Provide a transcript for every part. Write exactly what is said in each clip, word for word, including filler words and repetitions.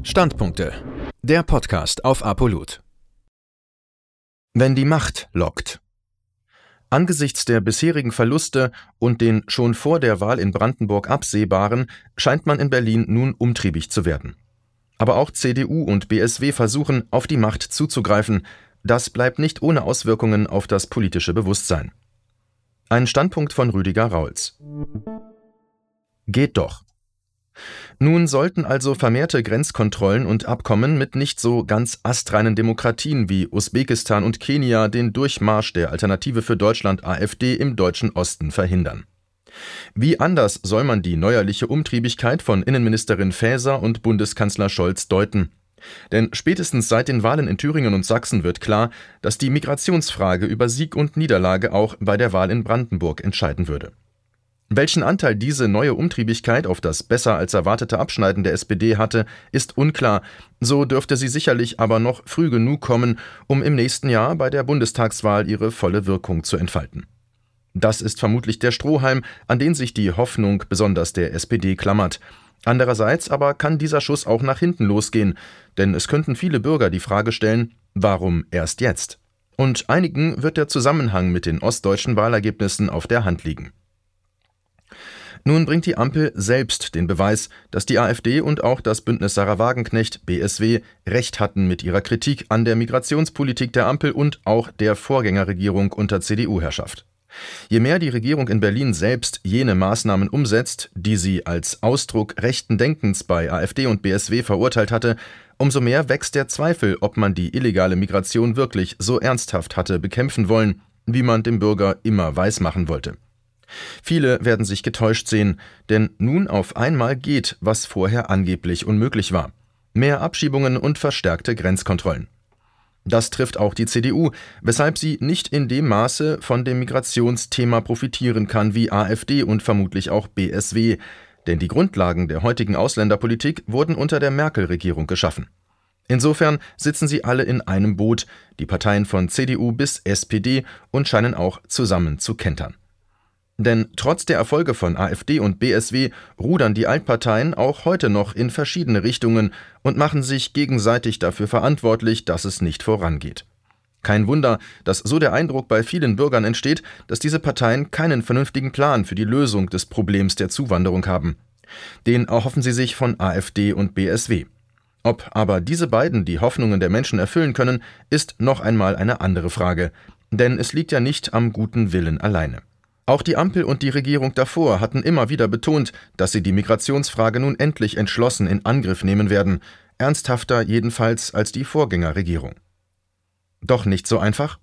Standpunkte. Der Podcast auf Apolut. Wenn die Macht lockt. Angesichts der bisherigen Verluste und den schon vor der Wahl in Brandenburg absehbaren, scheint man in Berlin nun umtriebig zu werden. Aber auch C D U und B S W versuchen, auf die Macht zuzugreifen. Das bleibt nicht ohne Auswirkungen auf das politische Bewusstsein. Ein Standpunkt von Rüdiger Rauls. Geht doch. Nun sollten also vermehrte Grenzkontrollen und Abkommen mit nicht so ganz astreinen Demokratien wie Usbekistan und Kenia den Durchmarsch der Alternative für Deutschland AfD im deutschen Osten verhindern. Wie anders soll man die neuerliche Umtriebigkeit von Innenministerin Faeser und Bundeskanzler Scholz deuten? Denn spätestens seit den Wahlen in Thüringen und Sachsen wird klar, dass die Migrationsfrage über Sieg und Niederlage auch bei der Wahl in Brandenburg entscheiden würde. Welchen Anteil diese neue Umtriebigkeit auf das besser als erwartete Abschneiden der S P D hatte, ist unklar. So dürfte sie sicherlich aber noch früh genug kommen, um im nächsten Jahr bei der Bundestagswahl ihre volle Wirkung zu entfalten. Das ist vermutlich der Strohhalm, an den sich die Hoffnung besonders der S P D klammert. Andererseits aber kann dieser Schuss auch nach hinten losgehen, denn es könnten viele Bürger die Frage stellen, warum erst jetzt? Und einigen wird der Zusammenhang mit den ostdeutschen Wahlergebnissen auf der Hand liegen. Nun bringt die Ampel selbst den Beweis, dass die AfD und auch das Bündnis Sarah Wagenknecht B S W recht hatten mit ihrer Kritik an der Migrationspolitik der Ampel und auch der Vorgängerregierung unter C D U-Herrschaft. Je mehr die Regierung in Berlin selbst jene Maßnahmen umsetzt, die sie als Ausdruck rechten Denkens bei AfD und B S W verurteilt hatte, umso mehr wächst der Zweifel, ob man die illegale Migration wirklich so ernsthaft hatte bekämpfen wollen, wie man dem Bürger immer weismachen wollte. Viele werden sich getäuscht sehen, denn nun auf einmal geht, was vorher angeblich unmöglich war. Mehr Abschiebungen und verstärkte Grenzkontrollen. Das trifft auch die C D U, weshalb sie nicht in dem Maße von dem Migrationsthema profitieren kann wie AfD und vermutlich auch B S W, denn die Grundlagen der heutigen Ausländerpolitik wurden unter der Merkel-Regierung geschaffen. Insofern sitzen sie alle in einem Boot, die Parteien von C D U bis S P D, und scheinen auch zusammen zu kentern. Denn trotz der Erfolge von AfD und B S W rudern die Altparteien auch heute noch in verschiedene Richtungen und machen sich gegenseitig dafür verantwortlich, dass es nicht vorangeht. Kein Wunder, dass so der Eindruck bei vielen Bürgern entsteht, dass diese Parteien keinen vernünftigen Plan für die Lösung des Problems der Zuwanderung haben. Den erhoffen sie sich von AfD und B S W. Ob aber diese beiden die Hoffnungen der Menschen erfüllen können, ist noch einmal eine andere Frage. Denn es liegt ja nicht am guten Willen alleine. Auch die Ampel und die Regierung davor hatten immer wieder betont, dass sie die Migrationsfrage nun endlich entschlossen in Angriff nehmen werden, ernsthafter jedenfalls als die Vorgängerregierung. Doch nicht so einfach?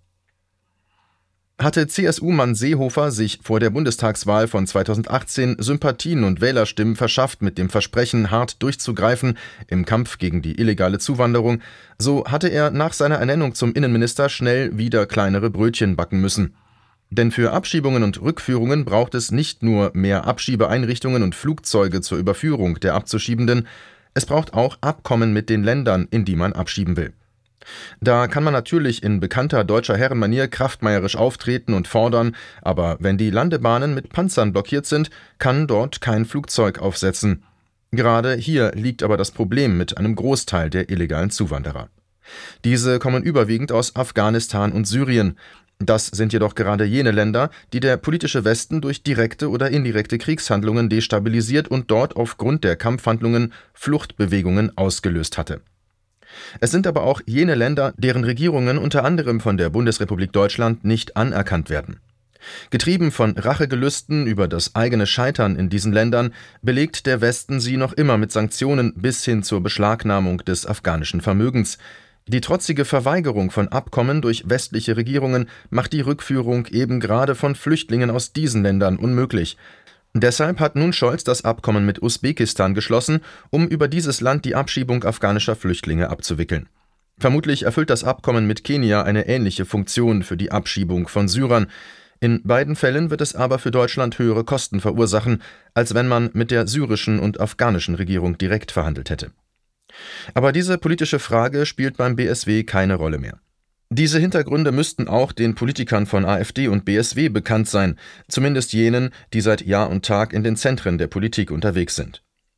Hatte C S U-Mann Seehofer sich vor der Bundestagswahl von zweitausendachtzehn Sympathien und Wählerstimmen verschafft mit dem Versprechen, hart durchzugreifen im Kampf gegen die illegale Zuwanderung, so hatte er nach seiner Ernennung zum Innenminister schnell wieder kleinere Brötchen backen müssen. Denn für Abschiebungen und Rückführungen braucht es nicht nur mehr Abschiebeeinrichtungen und Flugzeuge zur Überführung der Abzuschiebenden, es braucht auch Abkommen mit den Ländern, in die man abschieben will. Da kann man natürlich in bekannter deutscher Herrenmanier kraftmeierisch auftreten und fordern, aber wenn die Landebahnen mit Panzern blockiert sind, kann dort kein Flugzeug aufsetzen. Gerade hier liegt aber das Problem mit einem Großteil der illegalen Zuwanderer. Diese kommen überwiegend aus Afghanistan und Syrien. Das sind jedoch gerade jene Länder, die der politische Westen durch direkte oder indirekte Kriegshandlungen destabilisiert und dort aufgrund der Kampfhandlungen Fluchtbewegungen ausgelöst hatte. Es sind aber auch jene Länder, deren Regierungen unter anderem von der Bundesrepublik Deutschland nicht anerkannt werden. Getrieben von Rachegelüsten über das eigene Scheitern in diesen Ländern, belegt der Westen sie noch immer mit Sanktionen bis hin zur Beschlagnahmung des afghanischen Vermögens. Die trotzige Verweigerung von Abkommen durch westliche Regierungen macht die Rückführung eben gerade von Flüchtlingen aus diesen Ländern unmöglich. Deshalb hat nun Scholz das Abkommen mit Usbekistan geschlossen, um über dieses Land die Abschiebung afghanischer Flüchtlinge abzuwickeln. Vermutlich erfüllt das Abkommen mit Kenia eine ähnliche Funktion für die Abschiebung von Syrern. In beiden Fällen wird es aber für Deutschland höhere Kosten verursachen, als wenn man mit der syrischen und afghanischen Regierung direkt verhandelt hätte. Aber diese politische Frage spielt beim B S W keine Rolle mehr. Diese Hintergründe müssten auch den Politikern von AfD und B S W bekannt sein, zumindest jenen, die seit Jahr und Tag in den Zentren der Politik unterwegs sind.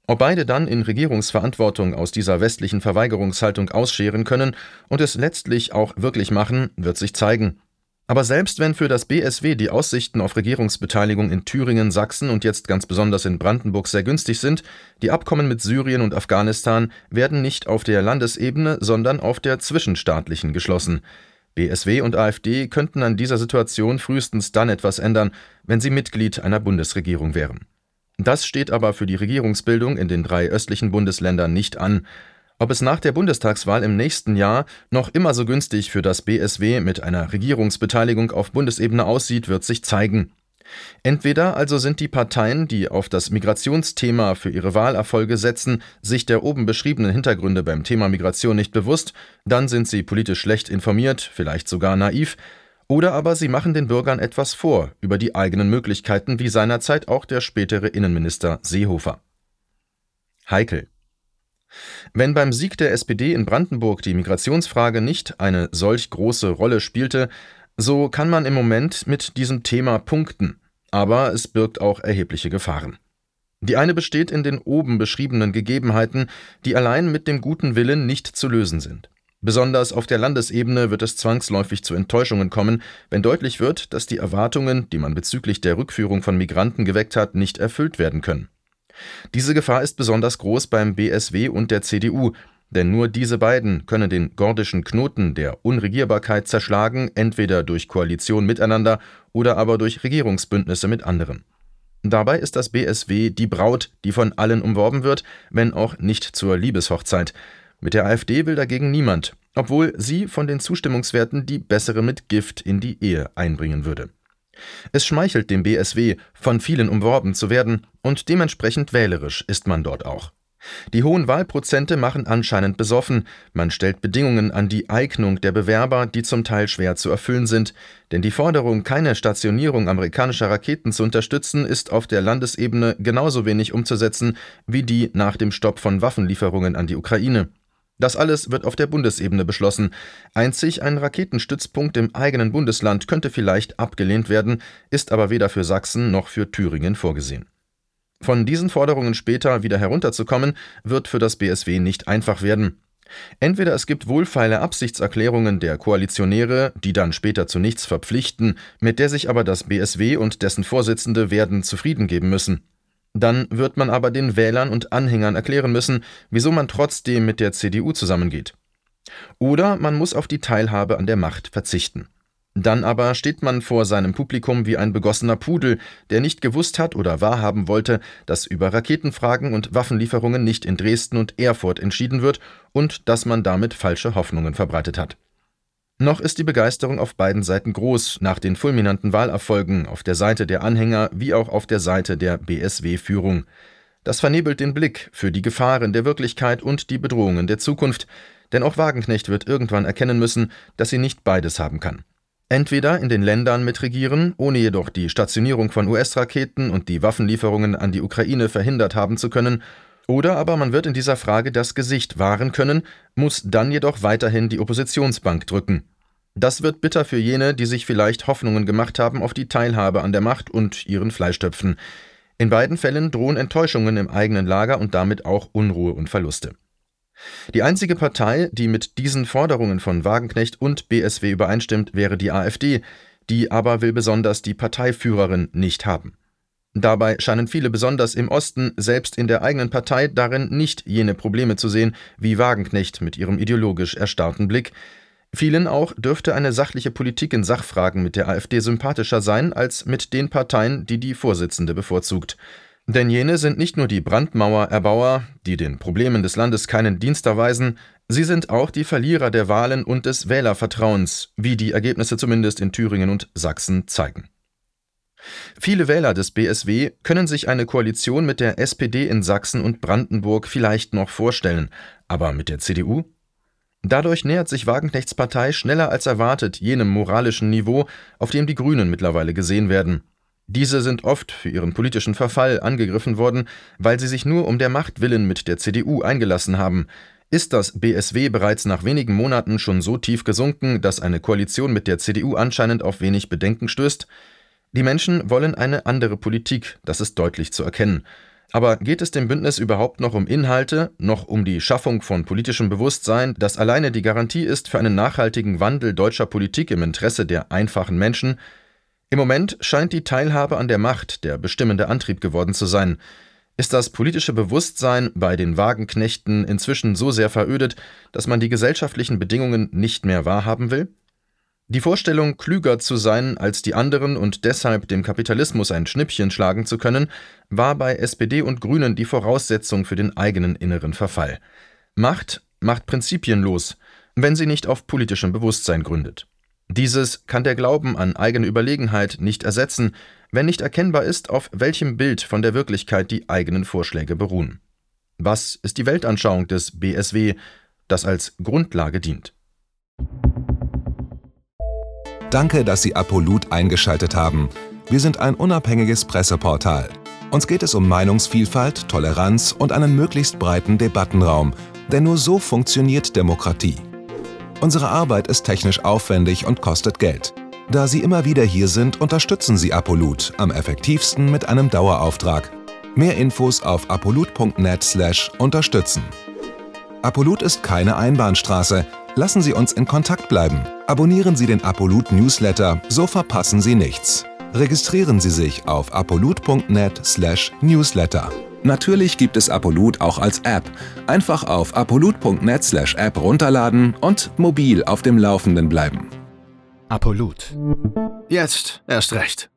Ob beide dann in Regierungsverantwortung aus dieser westlichen Verweigerungshaltung ausscheren können und es letztlich auch wirklich machen, wird sich zeigen. Aber selbst wenn für das B S W die Aussichten auf Regierungsbeteiligung in Thüringen, Sachsen und jetzt ganz besonders in Brandenburg sehr günstig sind, die Abkommen mit Syrien und Afghanistan werden nicht auf der Landesebene, sondern auf der zwischenstaatlichen geschlossen. B S W und AfD könnten an dieser Situation frühestens dann etwas ändern, wenn sie Mitglied einer Bundesregierung wären. Das steht aber für die Regierungsbildung in den drei östlichen Bundesländern nicht an. Ob es nach der Bundestagswahl im nächsten Jahr noch immer so günstig für das B S W mit einer Regierungsbeteiligung auf Bundesebene aussieht, wird sich zeigen. Entweder also sind die Parteien, die auf das Migrationsthema für ihre Wahlerfolge setzen, sich der oben beschriebenen Hintergründe beim Thema Migration nicht bewusst, dann sind sie politisch schlecht informiert, vielleicht sogar naiv, oder aber sie machen den Bürgern etwas vor über die eigenen Möglichkeiten, wie seinerzeit auch der spätere Innenminister Seehofer. Heikel. Wenn beim Sieg der S P D in Brandenburg die Migrationsfrage nicht eine solch große Rolle spielte, so kann man im Moment mit diesem Thema punkten, aber es birgt auch erhebliche Gefahren. Die eine besteht in den oben beschriebenen Gegebenheiten, die allein mit dem guten Willen nicht zu lösen sind. Besonders auf der Landesebene wird es zwangsläufig zu Enttäuschungen kommen, wenn deutlich wird, dass die Erwartungen, die man bezüglich der Rückführung von Migranten geweckt hat, nicht erfüllt werden können. Diese Gefahr ist besonders groß beim B S W und der C D U, denn nur diese beiden können den gordischen Knoten der Unregierbarkeit zerschlagen, entweder durch Koalition miteinander oder aber durch Regierungsbündnisse mit anderen. Dabei ist das B S W die Braut, die von allen umworben wird, wenn auch nicht zur Liebeshochzeit. Mit der AfD will dagegen niemand, obwohl sie von den Zustimmungswerten die bessere mit Gift in die Ehe einbringen würde. Es schmeichelt dem B S W, von vielen umworben zu werden, und dementsprechend wählerisch ist man dort auch. Die hohen Wahlprozente machen anscheinend besoffen, man stellt Bedingungen an die Eignung der Bewerber, die zum Teil schwer zu erfüllen sind, denn die Forderung, keine Stationierung amerikanischer Raketen zu unterstützen, ist auf der Landesebene genauso wenig umzusetzen wie die nach dem Stopp von Waffenlieferungen an die Ukraine. Das alles wird auf der Bundesebene beschlossen. Einzig ein Raketenstützpunkt im eigenen Bundesland könnte vielleicht abgelehnt werden, ist aber weder für Sachsen noch für Thüringen vorgesehen. Von diesen Forderungen später wieder herunterzukommen, wird für das B S W nicht einfach werden. Entweder es gibt wohlfeile Absichtserklärungen der Koalitionäre, die dann später zu nichts verpflichten, mit der sich aber das B S W und dessen Vorsitzende werden zufrieden geben müssen. Dann wird man aber den Wählern und Anhängern erklären müssen, wieso man trotzdem mit der C D U zusammengeht. Oder man muss auf die Teilhabe an der Macht verzichten. Dann aber steht man vor seinem Publikum wie ein begossener Pudel, der nicht gewusst hat oder wahrhaben wollte, dass über Raketenfragen und Waffenlieferungen nicht in Dresden und Erfurt entschieden wird und dass man damit falsche Hoffnungen verbreitet hat. Noch ist die Begeisterung auf beiden Seiten groß nach den fulminanten Wahlerfolgen auf der Seite der Anhänger wie auch auf der Seite der B S W-Führung. Das vernebelt den Blick für die Gefahren der Wirklichkeit und die Bedrohungen der Zukunft, denn auch Wagenknecht wird irgendwann erkennen müssen, dass sie nicht beides haben kann. Entweder in den Ländern mitregieren, ohne jedoch die Stationierung von U S-Raketen und die Waffenlieferungen an die Ukraine verhindert haben zu können, oder aber man wird in dieser Frage das Gesicht wahren können, muss dann jedoch weiterhin die Oppositionsbank drücken. Das wird bitter für jene, die sich vielleicht Hoffnungen gemacht haben auf die Teilhabe an der Macht und ihren Fleischtöpfen. In beiden Fällen drohen Enttäuschungen im eigenen Lager und damit auch Unruhe und Verluste. Die einzige Partei, die mit diesen Forderungen von Wagenknecht und B S W übereinstimmt, wäre die AfD, die aber will besonders die Parteiführerin nicht haben. Dabei scheinen viele besonders im Osten, selbst in der eigenen Partei, darin nicht jene Probleme zu sehen, wie Wagenknecht mit ihrem ideologisch erstarrten Blick. Vielen auch dürfte eine sachliche Politik in Sachfragen mit der AfD sympathischer sein, als mit den Parteien, die die Vorsitzende bevorzugt. Denn jene sind nicht nur die Brandmauererbauer, die den Problemen des Landes keinen Dienst erweisen, sie sind auch die Verlierer der Wahlen und des Wählervertrauens, wie die Ergebnisse zumindest in Thüringen und Sachsen zeigen. Viele Wähler des B S W können sich eine Koalition mit der S P D in Sachsen und Brandenburg vielleicht noch vorstellen, aber mit der C D U? Dadurch nähert sich Wagenknechts Partei schneller als erwartet jenem moralischen Niveau, auf dem die Grünen mittlerweile gesehen werden. Diese sind oft für ihren politischen Verfall angegriffen worden, weil sie sich nur um der Macht willen mit der C D U eingelassen haben. Ist das B S W bereits nach wenigen Monaten schon so tief gesunken, dass eine Koalition mit der C D U anscheinend auf wenig Bedenken stößt? Die Menschen wollen eine andere Politik, das ist deutlich zu erkennen. Aber geht es dem Bündnis überhaupt noch um Inhalte, noch um die Schaffung von politischem Bewusstsein, das alleine die Garantie ist für einen nachhaltigen Wandel deutscher Politik im Interesse der einfachen Menschen? Im Moment scheint die Teilhabe an der Macht der bestimmende Antrieb geworden zu sein. Ist das politische Bewusstsein bei den Wagenknechten inzwischen so sehr verödet, dass man die gesellschaftlichen Bedingungen nicht mehr wahrhaben will? Die Vorstellung, klüger zu sein als die anderen und deshalb dem Kapitalismus ein Schnippchen schlagen zu können, war bei S P D und Grünen die Voraussetzung für den eigenen inneren Verfall. Macht macht prinzipienlos, wenn sie nicht auf politischem Bewusstsein gründet. Dieses kann der Glauben an eigene Überlegenheit nicht ersetzen, wenn nicht erkennbar ist, auf welchem Bild von der Wirklichkeit die eigenen Vorschläge beruhen. Was ist die Weltanschauung des B S W, das als Grundlage dient? Danke, dass Sie Apolut eingeschaltet haben. Wir sind ein unabhängiges Presseportal. Uns geht es um Meinungsvielfalt, Toleranz und einen möglichst breiten Debattenraum, denn nur so funktioniert Demokratie. Unsere Arbeit ist technisch aufwendig und kostet Geld. Da Sie immer wieder hier sind, unterstützen Sie Apolut am effektivsten mit einem Dauerauftrag. Mehr Infos auf apolut punkt net slash unterstützen. Apolut ist keine Einbahnstraße. Lassen Sie uns in Kontakt bleiben. Abonnieren Sie den Apolut Newsletter, so verpassen Sie nichts. Registrieren Sie sich auf apolut punkt net slash newsletter. Natürlich gibt es Apolut auch als App. Einfach auf apolut punkt net slash app runterladen und mobil auf dem Laufenden bleiben. Apolut. Jetzt erst recht.